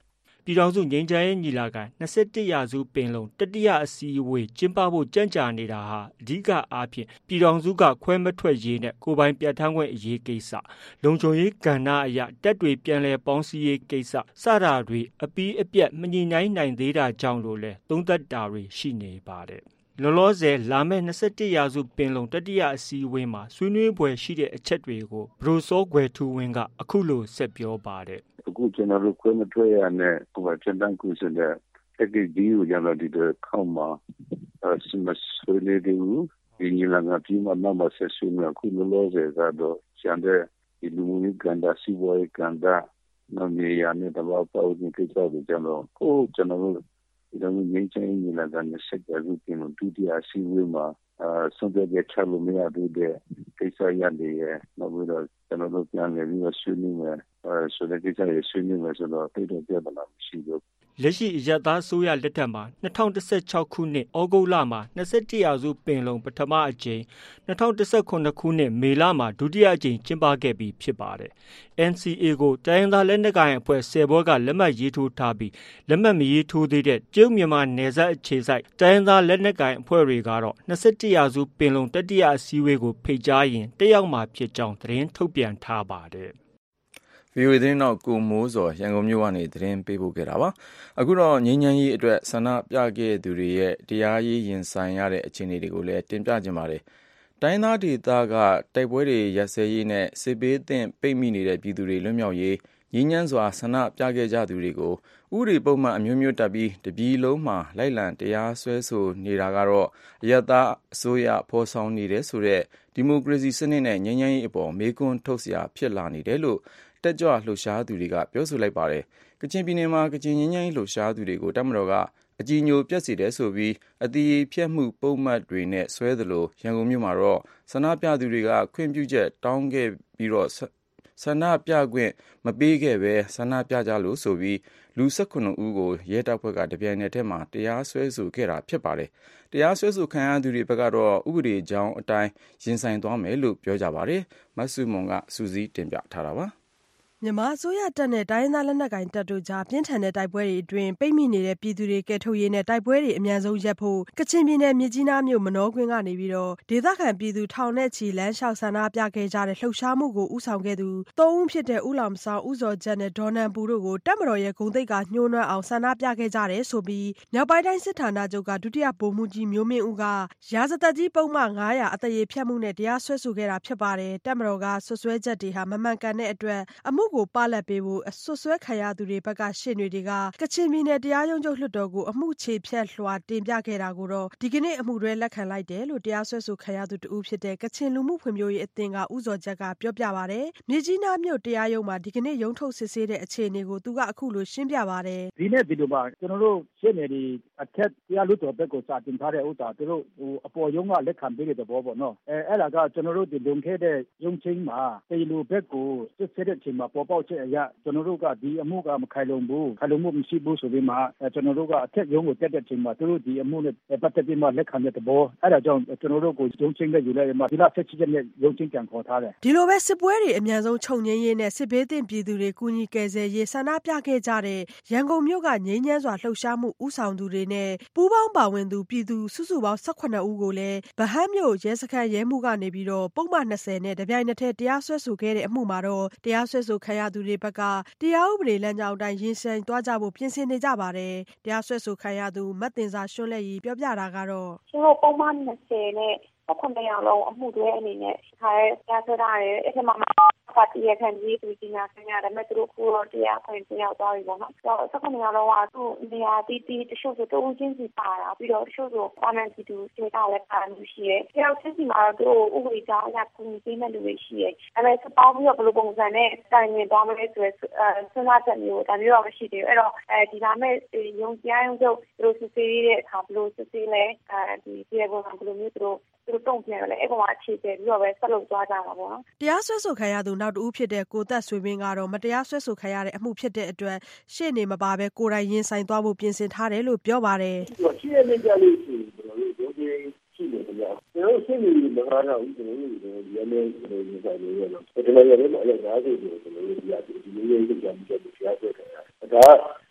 ပြည်ထောင်စုငြိမ်းချမ်းရေးညီလာခံ၂၁ရာစုပင်လုံတတိယအစည်းအဝေးကျင်းပဖို့ကြန့်ကြာနေတာဟာအဓိကအားဖြင့်ပြည်ထောင်စုကခွဲမထွက်ရေးနဲ့ကိုယ်ပိုင်ပြဋ္ဌာန်းခွင့်အရေးကိစ္စလုံခြုံရေးကဏ္ဍအရတပ်တွေပြန်လည်ပေါင်းစည်းရေးကိစ္စစတာတွေအပြီးအပြတ်မညှိနှိုင်းနိုင်သေးတာကြောင့်လို့လည်းသုံးသပ်တာတွေရှိနေပါတယ်လောလောဆယ်လာမယ့်၂၁ရာစုပင်လုံတတိယအစည်းအဝေးမှာဆွေးနွေးပွဲရှိတဲ့အချက်တွေကိုဘရိုစောကွယ်ထူးဝင်းကအခုလိုဆက်ပြောပါတယ်အခုကျွန်တော်တို့ခွဲမထွက်ရနဲ့ဟိုပြတန်းကူစတဲ့တကယ်ဒီကိုကျွန်တော်ဒီတော့ခေါင်းမှာစမဆွေးနွေးတယ်ဒီညီလာခံပြီးမှနောက်မှဆက်ဆွေးနွေးအခုလောလောဆယ်ကတော့ကျန်တဲ့ဒီလူမှုရေးကဏ္ဍစီးပွားရေးကဏ္ဍနောက်နေရာနဲ့တဘာပေါင်းကိစ္စတွေကျွန်တော်ကိုကျွန်တော်တို့ဒီလိုငင်းချင်းညီလာခံနဲ့ဆက်ကြလို့ပြင်လို့ဒုတိယအစည်းအဝေးမှာအာဆုံးဖြတ်ချက်ချလို့မရသေးတဲ့ကိစ္စရတယ်ရဲ့နောက်ပြီးတော့ကျွန်တော်တို့ပြန်လည်ပြီးတော့ဆွေးနွေးမယ်အဲဆိုတဲ့ကိစ္စတွေဆွေးနွေးမယ်ဆိုတော့တိတ်တော့ပြဿနာမရှိဘူးလက်ရှိအရပ်သားဆိုရလက်ထက်မှာ၂၀၁၆ခုနှစ်ဩဂုတ်လမှာ၂၁ရာစုပင်လုံပထမအကြိမ်၂၀၁၇ခုနှစ်မေလမှာဒုတိယအကြိမ်ကျင်းပခဲ့ပြီးဖြစ်ပါတယ်။ N C A ကိုတိုင်းရင်းသားလက်နက်ကိုင်အဖွဲ့၁၀ဘွဲကလက်မှတ်ရေးထိုးထားပြီးလက်မှတ်မရေးထိုးသေးတဲ့ကျုပ်မြန်မာနယ်စပ်အခြေစိုက်တိုင်းရင်းသားလက်နက်ကိုင်အဖွဲ့တွေကတော့၂၁ရာစုပင်လုံတတိယအစည်းအဝေးကိုဖိတ်ကြားရင်တက်ရောက်မှာဖြစ်ကြောင်းသတင်းထုတ်ပြန်ထားပါတယ်။ဗွီအိုအေ သတင်းထောက်ကိုမိုးဇော်ရန်ကုန်မြို့ကနေသတင်းပေးပို့ခဲ့တာပါ။အခုတော့ငြိမ်းချမ်းရေးအတွက်ဆန္ဒပြခဲ့သူတွေရဲ့တရားရေးရင်ဆိုင်ရတဲ့အခြေအနေတွေကိုလည်းတင်ပြချင်ပါတယ်။တိုင်းသားဒေသကတိုက်ပွဲတွေရပ်စဲရေးနဲ့စစ်ဘေးသင့်ပိတ်မိနေတဲ့ပြည်သူတွေလွတ်မြောက်ရေးငြိမ်းချမ်းစွာဆန္ဒပြခဲ့ကြသူတွေကိုဥပဒေပုံမှန်အမျိုးမျိုးတပ်ပြီးတပြည်လုံးမှာလိုက်လံတရားစွဲဆိုနေတာကတော့အရပ်သားအစိုးရဖော်ဆောင်နေတဲ့ဆိုတဲ့ဒီမိုကရေစီစနစ်နဲ့ငြိမ်းချမ်းရေးအပေါ်မေးခွန်းထုတ်စရာဖြစ်လာနေတယ်လို့တက်ကြွလှုပ်ရှားသူတွေကပြောဆိုလိုက်ပါတယ်။ကချင်ပြည်နယ်မှာကချင်ငြိမ်းချမ်းရေးလှုပ်ရှားသူတွေကိုတပ်မတော်ကအကြည်ညိုပျက်စေတယ်ဆိုပြီးအသရေဖျက်မှုပုံမှန်တွေနဲ့ဆွဲသလိုရန်ကုန်မြို့မှာတော့ဆန္ဒပြသူတွေကခွင့်ပြုချက်တောင်းခဲ့ပြီးတော့ဆန္ဒပြခွင့်မပေးခဲ့ဘဲဆန္ဒပြကြလို့ဆိုပြီးလူ၁၇ဦးကိုရဲတပ်ဖွဲ့ကတပြိုင်နက်တည်းမှာတရားစွဲဆိုခဲ့တာဖြစ်ပါတယ်။တရားစွဲဆိုခံရသူတွေဘက်ကတော့ဥပဒေကြောင်းအတိုင်းရင်ဆိုင်သွားမယ်လို့ပြောကြပါတယ်။မဆုမွန်ကစူးစီးတင်ပြထားတာပါ။မြန်မာအစိုးရတပ်နဲ့တိုင်းရင်းသားလက်နက်ကိုင်တပ်တို့ကြားပြင်းထန်တဲ့တိုက်ပွဲတွေအတွင်းပိတ်မိနေတဲ့ပြည်သူတွေကယ်ထုတ်ရေးနဲ့တိုက်ပွဲတွေအမြန်ဆုံးရပ်ဖို့ကချင်ပြည်နယ်မြစ်ကြီးနားမြို့မနောကွင်းကနေပြီးတော့ဒေသခံပြည်သူထောင်နဲ့ချီလမ်းလျှောက်ဆန္ဒပြခဲ့ကြတဲ့လှုပ်ရှားမှုကိုဦးဆောင်ခဲ့သူသုံးဦးဖြစ်တဲ့ဦးလောင်ဆောင်ဦးဇော်ဂျတ်နဲ့ဒေါ်နန်ပူတို့ကိုတပ်မတော်ရဲ့ဂုဏ်သိက္ခာညှိုးနွမ်းအောင်ဆန္ဒပြခဲ့ကြတယ်ဆိုပြီးမြောက်ပိုင်းတိုင်းစစ်ဌာနချုပ်ကဒုတိယဗိုလ်မှူးကြီးမျိုးမင်းဦးကရာဇသက်ကြီးပုံမှန်၅၀၀အသရေဖျက်မှုနဲ့တရားစွဲဆိုခဲ့တာဖြစ်ပါတယ်။တပ်မတော်ကဆွဆွဲချက်တွေဟာမမှန်ကန်တဲ့အတွက်အမှုကိုပလတ်ပေးဖို့ဆွဆွဲခံရသူတွေဘက်ကရှေ့နေတွေကကချင်ပြည်နယ်တရားရုံးချုပ်လွှတ်တော်ကိုအမှုချေဖျက်လွှာတင်ပြခဲ့တာကိုတော့ဒီကနေ့အမှုတွဲလက်ခံလိုက်တယ်လို့တရားစွဲဆိုခံရသူတဦးဖြစ်တဲ့ကချင်လူမှုဖွံ့ဖြိုးရေးအသင်းကဦးဇော်ဂျတ်ကပြောပြပါတယ်။မြေကြီးနားမြို့တရားရုံးမှာဒီကနေ့ရုံးထုတ်စစ်ဆေးတဲ့အခြေအနေကိုသူကအခုလိုရှင်းပြပါတယ်။ဒီနေ့ဒီလိုပါကျွန်တော်တို့ရှေ့နေဒီအထက်တရားလွှတ်တော်ဘက်ကိုစာတင်ထားတဲ့ဥစ္စာသူတို့ဟိုအပေါ်ရုံးကလက်ခံပေးတဲ့သဘောပေါ့နော်။အဲအဲ့ဒါကကျွန်တော်တို့ဒီလုံခဲ့တဲ့ရုံးချင်းမှာတေလူဘက်ကိုစစ်ဆေးတဲ့အချိန်မှာပေါ်ပေါက်ချက်အရကျွန်တော်တို့ကဒီအမှုကမခိုင်လုံဘူးခိုင်လုံမှုမရှိဘူးဆိုပြီးမှကျွန်တော်တို့ကအထက်ရုံးကိုတက်တဲ့အချိန်မှာသူတို့ဒီအမှုနဲ့ပတ်သက်ပြီးမှလက်ခံတဲ့သဘောအဲ့ဒါကြောင့်ကျွန်တော်တို့ကိုရုံးချင်းနဲ့ယူလိုက်မှဒီလဆက်ချစ်ချက်နဲ့ရုံးချင်းပြန်ခေါ်ထားတယ်ဒီလိုပဲစစ်ပွဲတွေအများဆုံးချုပ်ငြိမ်းရေးနဲ့စစ်ဘေးသင့်ပြည်သူတွေကူညီကယ်ဆယ်ရေးဆန္ဒပြခဲ့ကြတဲ့ရန်ကုန်မြို့ကငြိမ်းချမ်းစွာလှုပ်ရှားမှုဦးဆောင်သူတွေနဲ့ပူးပေါင်းပါဝင်သူပြည်သူစုစုပေါင်း၁၈ဦးကိုလည်းဗဟန်းမြို့ရဲစခန်းရဲမှုကနေပြီးတော့ပုံမှန်၂၀နဲ့တပြိုင်နက်တည်းတရားစွဲဆိုခဲ့တဲ့အမှုမှာတော့တရားစွဲဆိုခံရသူတွေဘက်ကတရားဥပဒေလမ်းကြောင်းအတိုင်းရင်ဆိုင်သွားကြဖို့ပြင်ဆင်နေကြပါတယ်တရားစွဲဆိုခံရသူမတ်တင်စာရွှွန်းလက်ရီပြောပြတာကတော့ကျွန်တော်ပုံမှန်၂၀နဲ့အခုနှစ်ယောက်လုံးအမှုတွဲအနေနဲ့ခါရဲကြားဆွဲထားတယ်အဲ့ဒီမှာပါတီရခံကြီးသူကြီးညာဆင်းရတယ်မဲ့သူတို့ကိုတော့တရားခွင့်ပြရောက်သွားပြီပေါ့နော်ဆိုတော့အခုနှစ်ယောက်လုံးကသူ့နေရာတီးတီးတချို့ဆိုတူးချင်းစီပါတာပြီးတော့တချို့ဆိုပါမန်တီတူခြေထောက်လည်းပါမှုရှိရဲတယောက်ချင်းစီမှာတော့သူ့ဥပဒေကြောင်းအရကူညီပေးမဲ့လူတွေရှိရဲအဲ့မဲ့စပေါင်းပြီးတော့ဘယ်လိုပုံစံနဲ့တိုင်မြင်သွားမလဲဆိုရယ်စဉ်းစားချက်မျိုးဒါမျိုးတော့မရှိသေးဘူးအဲ့တော့အဲဒီဒါမဲ့ရုံတရားရုံးချုပ်သူတို့စစ်ဆေးတဲ့အခါဘယ်လိုစစ်ဆေးလဲအဲဒီဒီဘက်မှာဘယ်လိုမျိုးသူတို့သူတို့တုံ့ပြန်လဲအဲ့ကောင်အခြေတည်ပြီးတော့ပဲဆက်လုပ်သွားကြတာပေါ့နော်တရားစွဲဆိုခံရသူနောက်တဦးဖြစ်တဲ့ကိုသက်ဆွေမင်းကတော့မတရားစွဲဆိုခံရတဲ့အမှုဖြစ်တဲ့အတွက်ရှေ့နေမပါဘဲကိုယ်တိုင်ရင်ဆိုင်သွားဖို့ပြင်ဆင်ထားတယ်လို့ပြောပါတယ်ရှိရနေကြလို့ရှိရင်ကျွန်တော်တို့ဒုတိယရှိနေကြတယ်ကျွန်တော်ရှင်းနေမကားတော့ဦးကျွန်တော်တို့ဒီအမေရင်ဆိုင်နေရတော့ဒီလိုရတယ်မဟုတ်လားဒါဆိုကျွန်တော်တို့ဒီအဒီလိုရေးကြမ်းကြက်ပြရတဲ့ခါဒါ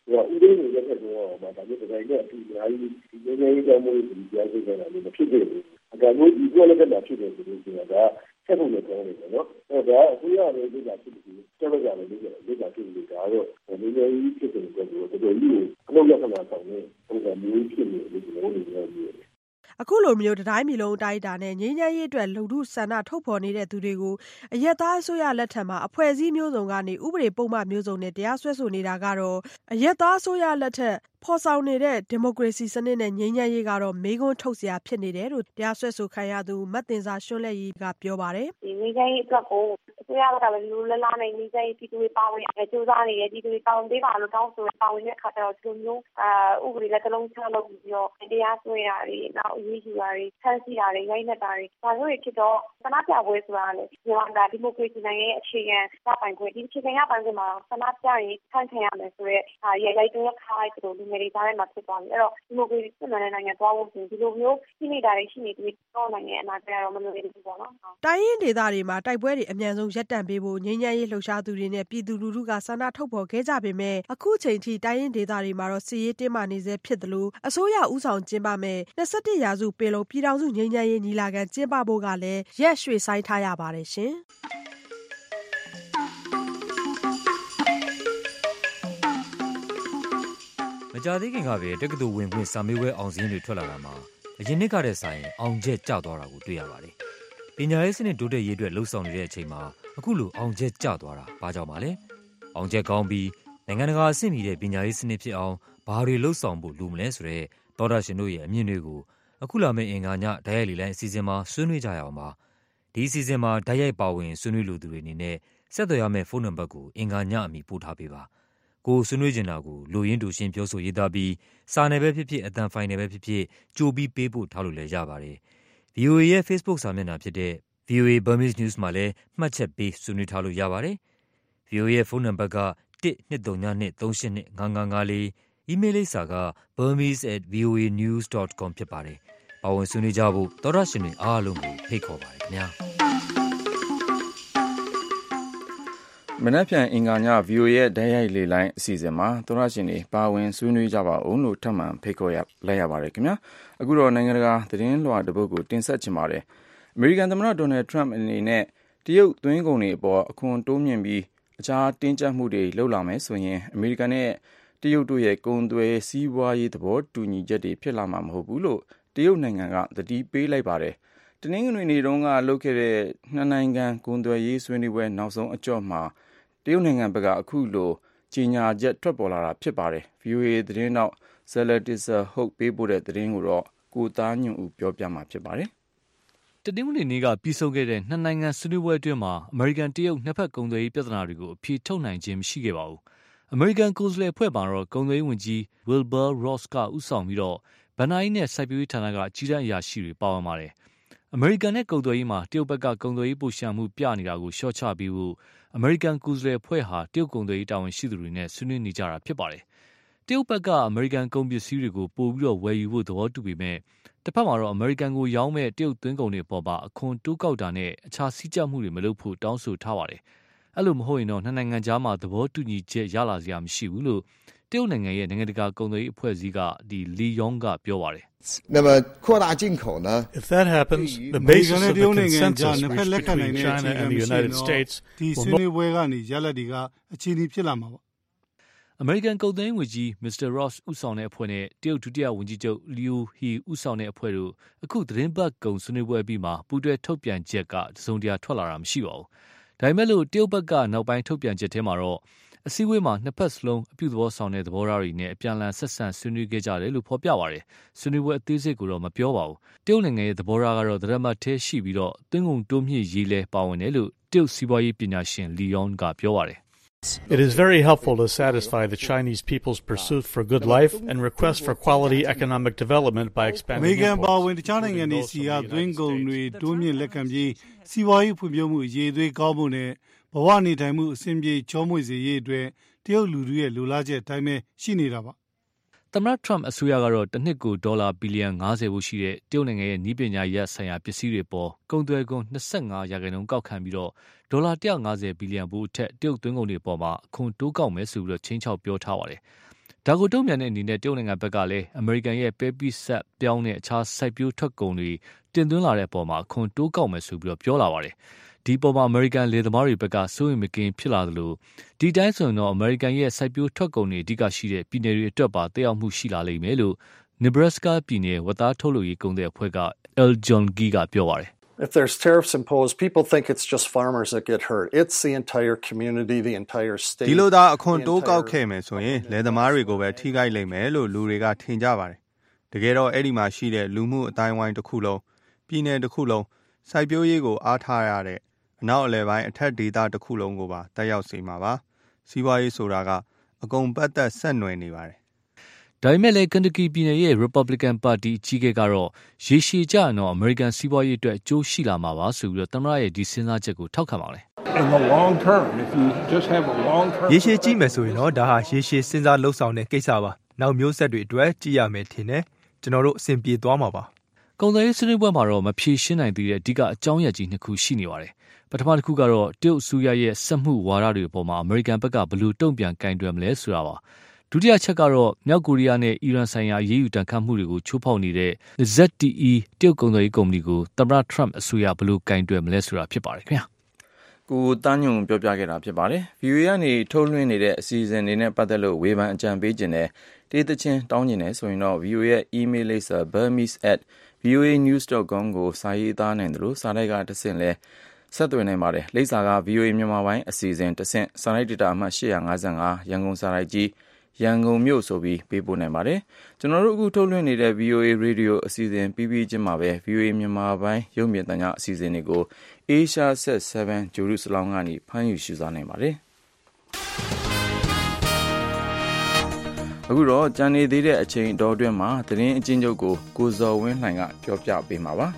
ဥပဒေတွေလက်ထက်တော့ဒါမျိုးတစ်တိုင်းနဲ့အတူအများကြီးဒီနည်းနည်းကြောင့်မို့ဒီကြားစိတ်ကလည်းမဖြစ်သေးဘူးအကမျိုးဒီပြောလက်ကမှဖြစ်တယ်ဆိုလို့ရှိရင်ဒါဆက်ဖို့လည်းကောင်းတယ်နော်အဲဒါအခုရတဲ့ဒီကဖြစ်ပြီးဆက်လို့ရတယ်ဒီကဒီကဖြစ်ပြီးဒါတော့နည်းနည်းကြီးဖြစ်တယ်ဆိုတော့တော်တော်ကြီးအလုပ်ရခဏဆောင်နေဟိုကမျိုးဖြစ်နေလို့ကျွန်တော်တို့လည်းပြောတယ်အခုလိုမျိုးတိုင်းပြည်လုံးအတိုင်းအတာနဲ့ငြိမ်းချမ်းရေးအတွက်လူထုဆန္ဒထုတ်ဖော်နေတဲ့သူတွေကိုအရက်သားအစိုးရလက်ထက်မှာအဖွဲ့အစည်းမျိုးစုံကနေဥပဒေပုံမှန်မျိုးစုံနဲ့တရားစွဲဆိုနေတာကတော့အရက်သားအစိုးရလက်ထက်ဖော်ဆောင်နေတဲ့ဒီမိုကရေစီစနစ်နဲ့ငြိမ်းချမ်းရေးကတော့မေးခွန်းထုတ်စရာဖြစ်နေတယ်လို့တရားစွဲဆိုခံရသူမတ်တင်စာရွှွန့်လက်ရီကပြောပါတယ်ဒီငြိမ်းချမ်းရေးအတွက်ကိုအစိုးရကလည်းလူလလာနိုင်ငြိမ်းချမ်းရေးပြည်သူတွေပါဝင်အကျိုးစားနေရပြည်သူတွေတောင်းပေးပါလို့တောင်းဆိုပါဝင်တဲ့အခါကျတော့ဒီလိုမျိုးအာဥပဒေလက်တလုံးချလုပ်ပြီးတော့တရားစွဲတာတွေနောက်အရေးယူတာတွေဆန်းစီတာတွေရိုက်နှက်တာတွေဒါမျိုးတွေဖြစ်တော့ဆန္ဒပြပွဲဆိုတာလေမြန်မာဒီမိုကရေစီနိုင်ငံရဲ့အခြေခံရပိုင်ခွင့်ဒီအခြေခံရပိုင်ခွင့်မှာဆန္ဒပြရင်ဆန့်ကျင်ရမယ်ဆိုတော့အာရိုက်လိုက်တဲ့ခါကျတော့လူငယ်တွေသားထဲမှာဖြစ်သွားပြီအဲ့တော့ဒီမိုကရေစီစစ်မှန်တဲ့နိုင်ငံသွားဖို့ဆိုရင်ဒီလိုမျိုးရှိနေတာတွေရှိနေပြီးတော့နိုင်ငံအနာဂတ်ကတော့မလွယ်ဘူးပေါ့နော်တိုင်းရင်းဒေသတွေမှာတိုက်ပွဲတွေအမြန်ဆုံးရပ်တန့်ပေးဖို့ငြိမ်းချမ်းရေးလှုပ်ရှားသူတွေနဲ့ပြည်သူလူထုကဆန္ဒထုတ်ဖော်ခဲ့ကြပေမဲ့အခုချိန်ထိတိုင်းရင်းဒေသတွေမှာတော့စစ်ရေးတင်းမာနေဆဲဖြစ်သလိုအစိုးရဦးဆောင်ကျင်းပမဲ့၂၁ရာစုပင်လုံပြည်ထောင်စုငြိမ်းချမ်းရေးညီလာခံကျင်းပဖို့ကလည်းရက်ရွှေ့ဆိုင်းထားရပါတယ်ရှင်မကြသေးခင်ကပဲတက္ကသိုလ်ဝင်ခွင့်စာမေးပွဲအောင်စင်းတွေထွက်လာတာမှာအရင်နှစ်ကတည်းဆိုင်အောင်ချက်ကျသွားတာကိုတွေ့ရပါတယ်။ပညာရေးစနစ်တိုးတက်ရေးအတွက်လှုံ့ဆော်နေတဲ့အချိန်မှာအခုလိုအောင်ချက်ကျသွားတာဘာကြောင့်ပါလဲ။အောင်ချက်ကောင်းပြီးနိုင်ငံတကာအဆင့်မီတဲ့ပညာရေးစနစ်ဖြစ်အောင်ဘာတွေလှုံ့ဆော်ဖို့လိုမလဲဆိုတဲ့သောတာရှင်တို့ရဲ့အမြင်တွေကိုအခုလာမယ့်အင်္ဂါညဓာတ်ရိုက်လေလိုင်းအစီအစဉ်မှာဆွေးနွေးကြရအောင်ပါ။ဒီအစီအစဉ်မှာဓာတ်ရိုက်ပါဝင်ဆွေးနွေးလိုသူတွေအနေနဲ့ဆက်သွယ်ရမယ့်ဖုန်းနံပါတ်ကိုအင်္ဂါညအမီပို့ထားပေးပါ။ကိုဆွေးနွေးချင်တာကိုလူရင်းတူရှင်းပြောဆိုရေးသားပြီးစာနယ်ပဲဖြစ်ဖြစ်အသံဖိုင်နယ်ပဲဖြစ်ဖြစ်ကြိုပြီးပေးဖို့ထားလို့လည်းရပါတယ်။ ဗွီအိုအေ ရဲ့ Facebook စာမျက်နှာဖြစ်တဲ့ ဗွီအိုအေ Burmese News မှာလည်းမှတ်ချက်ပေးဆွေးနွေးထားလို့ရပါတယ်။ ဗွီအိုအေ ရဲ့ဖုန်းနံပါတ်ကတစ်နှစ်သုံးညနှစ်သုံးရှစ်နှစ်ငါးငါးငါးလေးအီးမေးလ်လိပ်စာက burmese at v o a news dot com ဖြစ်ပါတယ်။ပါဝင်ဆွေးနွေးကြဖို့သောတာရှင်တွေအားလုံးကိုဖိတ်ခေါ်ပါတယ်ခင်ဗျာ။မနက်ဖြန်အင်္ဂါည ဗွီအိုအေ ရဲ့ဓာတ်ရိုက်လေလိုင်းအစီအစဉ်မှာသောတာရှင်တွေပါဝင်ဆွေးနွေးကြပါဦးလို့ထပ်မံဖိတ်ခေါ်ရလိုက်ရပါတယ်ခင်ဗျာအခုတော့နိုင်ငံတကာသတင်းလွှာတစ်ပုဒ်ကိုတင်ဆက်ချင်ပါတယ်အမေရိကန်သမ္မတဒေါ်နယ်ထရမ့်အနေနဲ့တရုတ်သွင်းကုန်တွေအပေါ်အခွန်တိုးမြင့်ပြီးအခြားတင်းကျပ်မှုတွေလုပ်လာမယ်ဆိုရင်အမေရိကန်နဲ့တရုတ်တို့ရဲ့ကုန်သွယ်စီးပွားရေးသဘောတူညီချက်တွေဖြစ်လာမှာမဟုတ်ဘူးလို့တရုတ်နိုင်ငံကသတိပေးလိုက်ပါတယ်တနင်္ဂနွေနေ့တုန်းကလုပ်ခဲ့တဲ့နှစ်နိုင်ငံကုန်သွယ်ရေးဆွေးနွေးပွဲနောက်ဆုံးအကြော့မှာတရုတ်နိုင်ငံဘက်ကအခုလိုကြီးညာချက်ထွက်ပေါ်လာတာဖြစ်ပါတယ် ဗွီအိုအေ သတင်းတောက်ဇယ်လ်တီဆာဟုတ်ပေးပို့တဲ့သတင်းကိုတော့ကိုသားညွန့်ဦးပြောပြမှာဖြစ်ပါတယ်တနင်္ဂနွေနေ့ကပြီးဆုံးခဲ့တဲ့နှစ်နိုင်ငံဆွေးနွေးပွဲအတွင်းမှာအမေရိကန်တရုတ်နှစ်ဖက်ကုန်သွယ်ရေးပြဿနာတွေကိုအဖြေထုတ်နိုင်ခြင်းမရှိခဲ့ပါဘူးအမေရိကန်ကိုယ်စားလှယ်အဖွဲ့မှာတော့ကုန်သွယ်ရေးဝန်ကြီး Wilbur Ross ကဦးဆောင်ပြီးတော့ဘဏ္ဍာရေးနဲ့စိုက်ပျိုးရေးဌာနကအကြီးတန်းအရာရှိတွေပါဝင်ပါတယ်အမေရိကန်နဲ့ကုန်သွယ်ရေးမှာတရုတ်ဘက်ကကုန်သွယ်ရေးပိုရှံမှုပြနေတာကိုလျှော့ချပေးဖို့အမေရိကန်ကိုယ်စားလှယ်အဖွဲ့ဟာတရုတ်ကုန်သွယ်ရေးတာဝန်ရှိသူတွေနဲ့ဆွေးနွေးနေကြတာဖြစ်ပါတယ်တရုတ်ဘက်ကအမေရိကန်ကုန်ပစ္စည်းတွေကိုပို့ပြီးတော့ဝယ်ယူဖို့သဘောတူပေမဲ့တစ်ဖက်မှာတော့အမေရိကန်ကိုရောင်းမဲ့တရုတ်သွင်းကုန်တွေအပေါ်မှာအခွန်တိုးကောက်တာနဲ့အခြားစည်းကြပ်မှုတွေမလုပ်ဖို့တောင်းဆိုထားပါတယ်အဲ့လိုမဟုတ်ရင်တော့နှစ်နိုင်ငံကြားမှာသဘောတူညီချက်ရလာစရာမရှိဘူးလို့တရုတ်နိုင်ငံရဲ့နိုင်ငံတကာကုန်သွယ်ရေးအဖွဲ့အစည်းကဒီလီယောင်ကပြောပါတယ်那么扩大进口呢 If that happens the basis of the consensus reached between China and the United States ဒီဆွေးနွေးပွဲကနေရလဒ်တွေကအခြေအနေဖြစ်လာမှာပါအမေရိကန်ကုန်သွယ်ရေးဝန်ကြီးမစ္စတာ Ross ဦးဆောင်တဲ့အဖွဲ့နဲ့တရုတ်ဒုတိယဝန်ကြီးချုပ် Liu He ဦးဆောင်တဲ့အဖွဲ့တို့အခုသတင်းပတ်ကုန်ဆွေးနွေးပွဲပြီးမှာပူးတွဲထုတ်ပြန်ချက်ကတစုံတရာထွက်လာတာမရှိပါဘူး။ဒါပေမဲ့လို့တရုတ်ဘက်ကနောက်ပိုင်းထုတ်ပြန်ချက်ထဲမှာတော့အစည်းအဝေးမှာနှစ်ဖက်စလုံးအပြုသဘောဆောင်တဲ့သဘောထားတွေနဲ့အပြန်အလှန်ဆက်ဆံဆွေးနွေးခဲ့ကြတယ်လို့ဖော်ပြပါတယ်။ဆွေးနွေးပွဲအသေးစိတ်ကိုတော့မပြောပါဘူး။တရုတ်နိုင်ငံရဲ့သဘောထားကတော့သရမတ်သေးရှိပြီးတော့သွင်းကုန်တိုးမြင့်ရေးလဲပါဝင်တယ်လို့တရုတ်စီးပွားရေးပညာရှင်လီယောင်ကပြောပါတယ် It is very helpful to satisfy the Chinese people's pursuit for good life and request for quality economic development by expanding imports. အမေရိကန်ပါဝင်တခြားနိုင်ငံတွေစီကသွင်းကုန်တွေတိုးမြင့်လက်ခံပြီးစီးပွားရေးဖွံ့ဖြိုးမှုအရေးသွေးကောင်းမှုနဲ့ဘဝနေထိုင်မှုအဆင်ပြေချောမွေ့စေရေးအတွက်တရုတ်လူထုရဲ့လိုလားချက်အတိုင်းပဲရှိနေတာပါသမ္မတထရမ့်အစိုးရကတော့တစ်နှစ်ကိုဒေါ်လာဘီလီယံ၅၀ဖို့ရှိတဲ့တရုတ်နိုင်ငံရဲ့နည်းပညာရပ်ဆိုင်ရာပစ္စည်းတွေပေါ်ကုန်သွယ်ခွန်၂၅ရာခိုင်နှုန်းကောက်ခံပြီးတော့ဒေါ်လာ၁၅၀ဘီလီယံဘူးအထက်တရုတ်သွင်းကုန်တွေပေါ်မှာအခွန်တိုးကောက်မယ်ဆိုပြီးတော့ချင်းချောက်ပြောထားပါတယ်။ဒါကိုတုံ့ပြန်တဲ့အနေနဲ့တရုတ်နိုင်ငံဘက်ကလည်းအမေရိကန်ရဲ့ပဲပိစက်ပြောင်းတဲ့အခြားစိုက်ပျိုးထွက်ကုန်တွေတင်သွင်းလာတဲ့အပေါ်မှာအခွန်တိုးကောက်မယ်ဆိုပြီးတော့ပြောလာပါတယ်။ဒီပေါ်မှာအမေရိကန်လေသမားတွေဘက်ကစိုးရိမ်မကင်းဖြစ်လာသလိုဒီတိုင်းဆိုရင်တော့အမေရိကန်ရဲ့စိုက်ပျိုးထွက်ကုန်တွေအဓိကရှိတဲ့ပြည်နယ်တွေအတွက်ပါသက်ရောက်မှုရှိလာလိမ့်မယ်လို့ Nebraska ပြည်နယ်ဝတ်သားထုတ်လုပ်ရေးကုန်တဲ့အဖွဲ့က L. John Gee ကပြောပါတယ် If there's tariffs imposed, people think it's just farmers that get hurt. It's the entire community, the entire state. ဒီလိုသာအခွန်တိုးကောက်ခဲ့မယ်ဆိုရင်လယ်သမားတွေကိုပဲထိခိုက်လိမ့်မယ်လို့လူတွေကထင်ကြပါတယ်။တကယ်တော့အဲ့ဒီမှာရှိတဲ့လူမှုအတိုင်းဝိုင်းတစ်ခုလုံးပြည်နယ်တစ်ခုလုံးစိုက်ပျိုးရေးကိုအားထားရတဲ့အနောက်အလယ်ပိုင်းအထက်ဒေသတစ်ခုလုံးကိုပါတက်ရောက်စေမှာပါ။စီးပွားရေးဆိုတာကအကုန်ပတ်သက်ဆက်နွယ်နေပါတယ်ဒါပေမဲ့လည်းကန်တကီပြည်နယ်ရဲ့ Republican Party အကြီးအကဲကတော့ရေရှည်ကြရင်တော့ American စီးပွားရေးအတွက်အကျိုးရှိလာမှာပါဆိုပြီးတော့သမ္မတရဲ့ဒီစဉ်းစားချက်ကိုထောက်ခံပါတယ် In the long term, if you just have a long term ရေရှည်ကြည့်မယ်ဆိုရင်တော့ဒါဟာရေရှည်စဉ်းစားလှုပ်ဆောင်တဲ့ကိစ္စပါနောက်မျိုးဆက်တွေအတွက်ကြည့်ရမယ်ထင်တယ်ကျွန်တော်တို့အဆင်ပြေသွားမှာပါကုန်သွယ်ရေးဆွေးနွေးပွဲမှာတော့မဖြေရှင်းနိုင်သေးတဲ့အဓိကအကြောင်းရကြီးနှစ်ခုရှိနေပါတယ်ပထမတစ်ခုကတော့တရုတ်အစိုးရရဲ့စက်မှုဝါဒတွေအပေါ်မှာ American ဘက်ကဘယ်လိုတုံ့ပြန်ကင်တွယ်မလဲဆိုတာပါဒုတိယချက်ကတော့မြောက်ကိုရီးယားနဲ့အီရန်ဆိုင်ရာရေးယူတန်ခတ်မှုတွေကိုချိုးဖောက်နေတဲ့ Z T E တရုတ်ကုန်သွယ်ရေးကုမ္ပဏီကိုသမ္မတ Trump အစိုးရဘယ်လိုကင်တွယ်မလဲဆိုတာဖြစ်ပါတယ်ခင်ဗျာကိုတန်းညုံပြောပြခဲ့တာဖြစ်ပါတယ် V O A ကနေထုတ်လွှင့်နေတဲ့အစီအစဉ်တွေနဲ့ပတ်သက်လို့ဝေဖန်အကြံပေးခြင်းနဲ့တေးသချင်းတောင်းခြင်းနဲ့ဆိုရင်တော့ V O A ရဲ့ email လိပ်စာ burmese at v o a news dot com ကိုစာရေးသားနိုင်တယ်လို့စာတိုက်ကတစ်ဆင့်လဲဆက်သွယ်နိုင်ပါတယ်လိပ်စာက V O A မြန်မာပိုင်းအစီအစဉ်တစ်ဆင့်စာရိုက်ဒေတာအမှတ်eight five fiveရန်ကုန်စာရိုက်ကြီးရန်ကုန်မြို့ဆိုပြီးပေးပို့နိုင်ပါတယ်ကျွန်တော်တို့အခုထုတ်လွှင့်နေတဲ့ V O A Radio အစီအစဉ်ပြီးပြီးချင်းမှာပဲ V O A မြန်မာပိုင်းရုပ်မြင်သံကြားအစီအစဉ်တွေကို Asia Set seven ဂျိုရုစလောင်းကနေဖမ်းယူရှုစားနိုင်ပါတယ်အခုတော့ကြံနေသေးတဲ့အချိန်တော်အတွင်းမှာသတင်းအကျဉ်းချုပ်ကိုကိုဇော်ဝင်းလှိုင်ကပြောပြပေးမှာပါ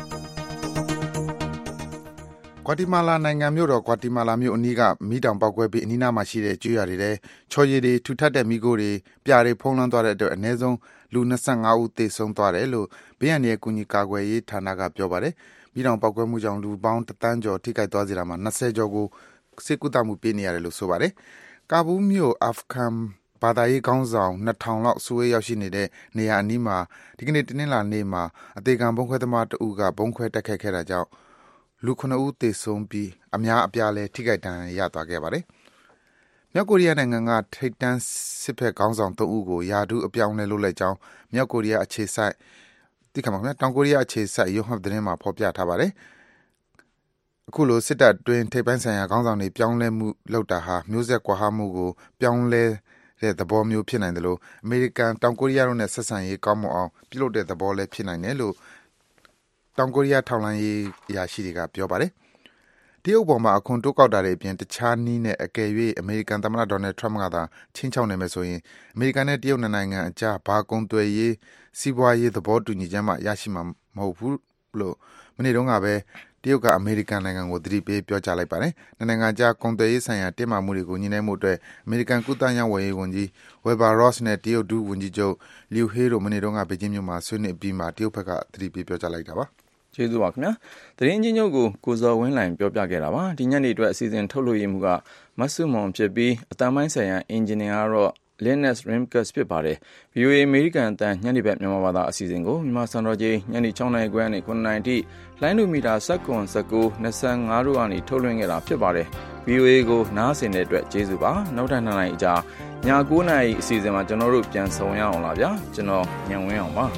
ကွာတီမာလာနိုင်ငံမြို့တော်ကွာတီမာလာမြို့အနီးကမီးတောင်ပေါက်ကွဲပြီးအနီးနားမှာရှိတဲ့ကျွော်ရတွေချော်ရည်တွေထူထပ်တဲ့မီးခိုးတွေပြာတွေဖုံးလွှမ်းသွားတဲ့အတွက်အနည်းဆုံးလူtwenty-fiveဦးသေဆုံးသွားတယ်လို့ဘေးရန်ရဲ့ကူညီကာကွယ်ရေးဌာနကပြောပါတယ်မီးတောင်ပေါက်ကွဲမှုကြောင့်လူပေါင်းတစ်သန်းကျော်ထိခိုက်သွားစေတာမှာtwentyကျော်ကိုစိတ်ကူးတမှုပေးနေရတယ်လို့ဆိုပါတယ်ကာဘူးမြို့အာဖဂန်ဘာသာရေးခေါင်းဆောင်two thousandလောက်စုဝေးရောက်ရှိနေတဲ့နေရာအနီးမှာဒီကနေ့တနင်္လာနေ့မှာအသေးခံဘုံခွဲသမားတအုပ်ကဘုံခွဲတက်ခတ်ခဲ့တာကြောင့်လူnineဦးသေဆုံးပြီးအများအပြားလဲထိခိုက်ဒဏ်ရာရသွားခဲ့ပါတယ်။မြောက်ကိုရီးယားနိုင်ငံကထိပ်တန်းစစ်ဘက်ခေါင်းဆောင်threeဦးကိုယာဒူးအပြောင်းလဲလုပ်လိုက်ကြောင်းမြောက်ကိုရီးယားအခြေစိုက်တိခါမှာခင်ဗျာတောင်ကိုရီးယားအခြေစိုက် Yonhap သတင်းမှာဖော်ပြထားပါတယ်။အခုလိုစစ်တပ်တွင်ထိပ်ပိုင်းဆိုင်ရာခေါင်းဆောင်တွေပြောင်းလဲမှုလုပ်တာဟာမျိုးဆက်ကွာဟမှုကိုပြောင်းလဲတဲ့သဘောမျိုးဖြစ်နိုင်တယ်လို့အမေရိကန်တောင်ကိုရီးယားတို့နဲ့ဆက်ဆံရေးကောင်းမွန်အောင်ပြုလုပ်တဲ့သဘောလည်းဖြစ်နိုင်တယ်လို့တောင်ကိုရီးယားထောက်လှမ်းရေးအရာရှိတွေကပြောပါတယ်။တရုတ်ပေါ်မှာအခွန်တိုးကောက်တာတွေအပြင်တခြားနည်းနဲ့အကယ်၍အမေရိကန်သမ္မတဒေါ်နယ်ထရမ့်ကသာချင်းချောက်နေမယ်ဆိုရင်အမေရိကန်နဲ့တရုတ်နိုင်ငံအကြားဘာကုန်သွယ်ရေးစီးပွားရေးသဘောတူညီချက်မှရရှိမှာမဟုတ်ဘူးလို့မနေ့တုန်းကပဲတရုတ်ကအမေရိကန်နိုင်ငံကိုသတိပေးပြောကြားလိုက်ပါတယ်။နိုင်ငံခြားကုန်သွယ်ရေးဆိုင်ရာတင်းမာမှုတွေကိုညှိနှိုင်းမှုအတွက်အမေရိကန်ကုသရေးဝန်ကြီးဝန်ကြီး Wilbur Ross နဲ့တရုတ်ဒုဝန်ကြီးချုပ် Liu He တို့မနေ့တုန်းကဘေကျင်းမြို့မှာဆွေးနွေးပြီးမှတရုတ်ဘက်ကသတိပေးပြောကြားလိုက်တာပါ။ကျေးဇူးပါခင်ဗျာသတင်းချင်းချုပ်ကိုကိုဇော်ဝင်းလှိုင်ပြောပြခဲ့တာပါဒီညနေအတွက်အစီအစဉ်ထုတ်လွှင့်ရမှုကမဆုမွန်ဖြစ်ပြီးအတန်းပိုင်းဆိုင်ရာအင်ဂျင်နီယာကတော့ Linus Rimkus ဖြစ်ပါတယ် V O A အမေရိကန်အတန်းညနေဘက်မြန်မာဘာသာအစီအစဉ်ကိုမြန်မာစံတော်ချိန်ညနေsixနာရီခွဲနဲ့nineနာရီထိလိုင်းဒူမီတာnineteen nineteenတို့ကနေထုတ်လွှင့်ခဲ့တာဖြစ်ပါတယ် V O A ကိုနားဆင်တဲ့အတွက်ကျေးဇူးပါနောက်ထပ်twoနာရီအကြာညnineနာရီအစီအစဉ်မှာကျွန်တော်တို့ပြန်ဆုံရအောင်လားဗျာကျွန်တော်ညံဝင်းအောင်ပါ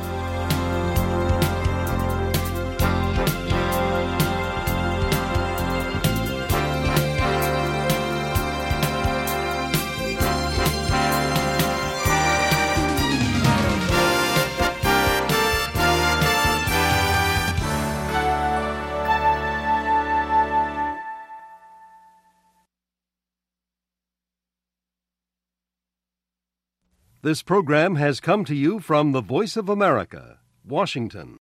This program has come to you from the Voice of America, Washington.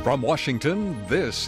From Washington, this